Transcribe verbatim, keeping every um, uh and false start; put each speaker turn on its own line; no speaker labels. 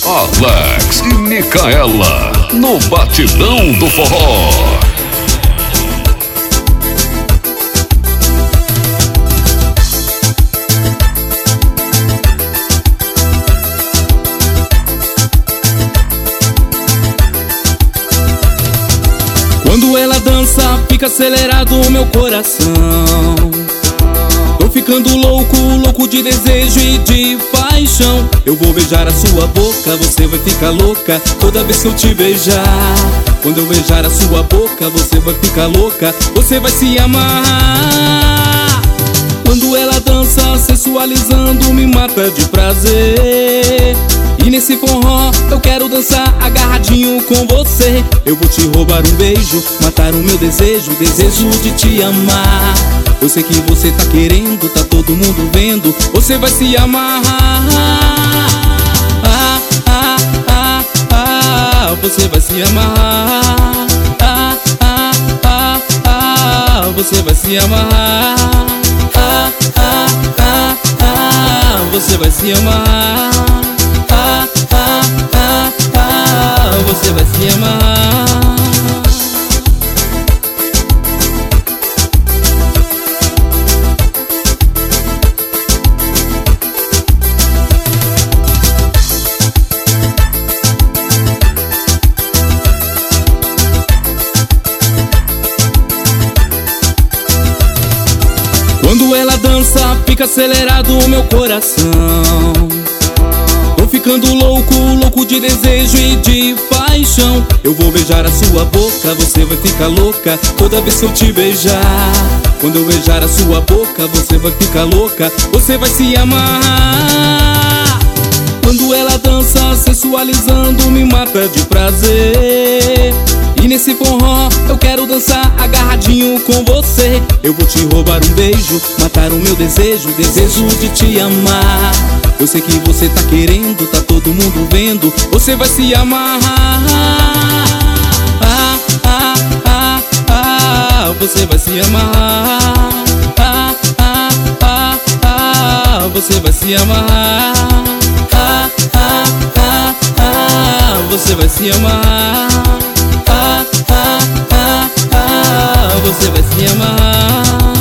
Alex e Micaela, no Batidão do Forró.
Quando ela dança, fica acelerado o meu coração. Tô ficando louco, louco de desejo e de paixão. Eu vou beijar a sua boca, você vai ficar louca toda vez que eu te beijar. Quando eu beijar a sua boca, você vai ficar louca, você vai se amarrar. Quando ela dança, sensualizando, me mata de prazer. E nesse forró eu quero dançar agarradinho com você. Eu vou te roubar um beijo, matar o meu desejo, desejo de te amar. Eu sei que você tá querendo, tá todo mundo vendo, você vai se amarrar. Ah, ah, ah, ah, você vai se amarrar. Ah, ah, ah, ah, você vai se amarrar. Ah, ah, ah, ah, você vai se amarrar. Ah, ah, ah, ah, você vai se amarrar. Quando ela dança, fica acelerado o meu coração. Tô ficando louco, louco de desejo e de paixão. Eu vou beijar a sua boca, você vai ficar louca toda vez que eu te beijar. Quando eu beijar a sua boca, você vai ficar louca, você vai se amarrar. Quando ela dança, sensualizando, me mata de prazer. E nesse forró eu quero dançar agarradinho com você. Eu vou te roubar um beijo, matar o meu desejo, desejo de te amar. Eu sei que você tá querendo, tá todo mundo vendo, você vai se amarrar. Ah, ah, ah, ah, você vai se amarrar. Ah, ah, ah, ah, você vai se amarrar. Ah, ah, ah, ah, você vai se amarrar. Ah, ah, ah, ah, você vai se amarrar.